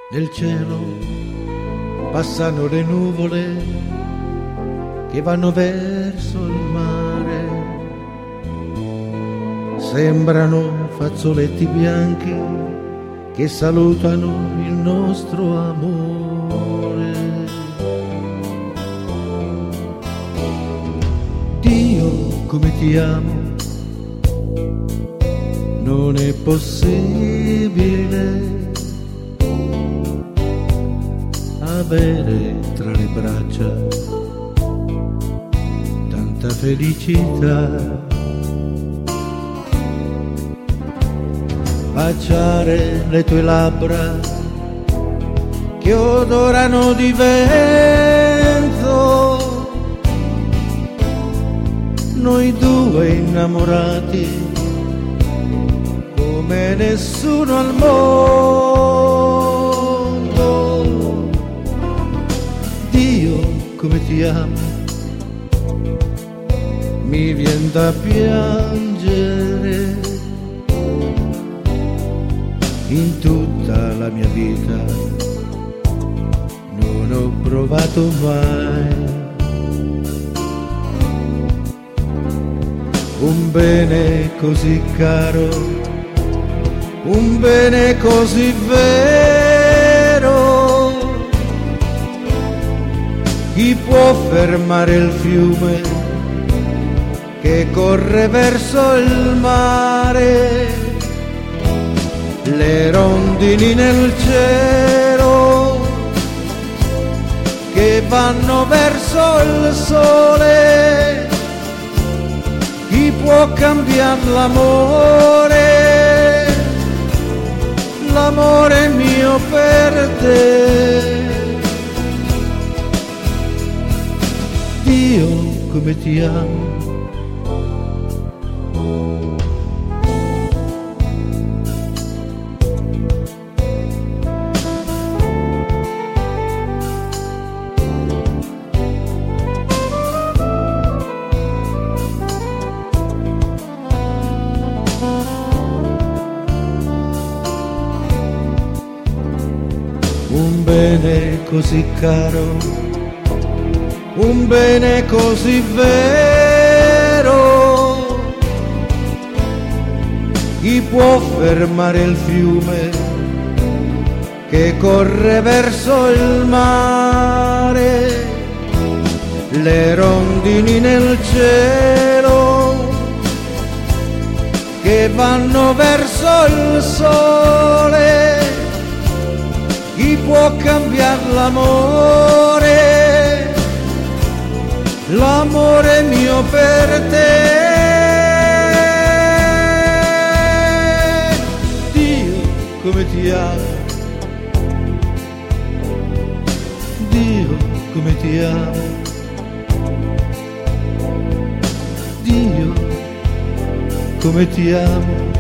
Nel cielo passano le nuvole che vanno verso il mare, sembrano fazzoletti bianchi che salutano il nostro amore. Dio, come ti amo, non è possibile avere tra le braccia tanta felicità, baciare le tue labbra che odorano di vento, noi due innamorati come nessuno al mondo. Dio, come ti amo, mi vien da piangere. In tutta la mia vita non ho provato mai un bene così caro, un bene così vero. Chi può fermare il fiume che corre verso il mare? Le rondini nel cielo che vanno verso il sole. Chi può cambiare l'amore, l'amore mio per te? Dio, come ti amo, un bene così caro, un bene così vero. Chi può fermare il fiume che corre verso il mare? Le rondini nel cielo che vanno verso il sole. Chi può cambiare l'amore, l'amore mio per te? Dio, come ti amo, Dio, come ti amo, Dio, come ti amo.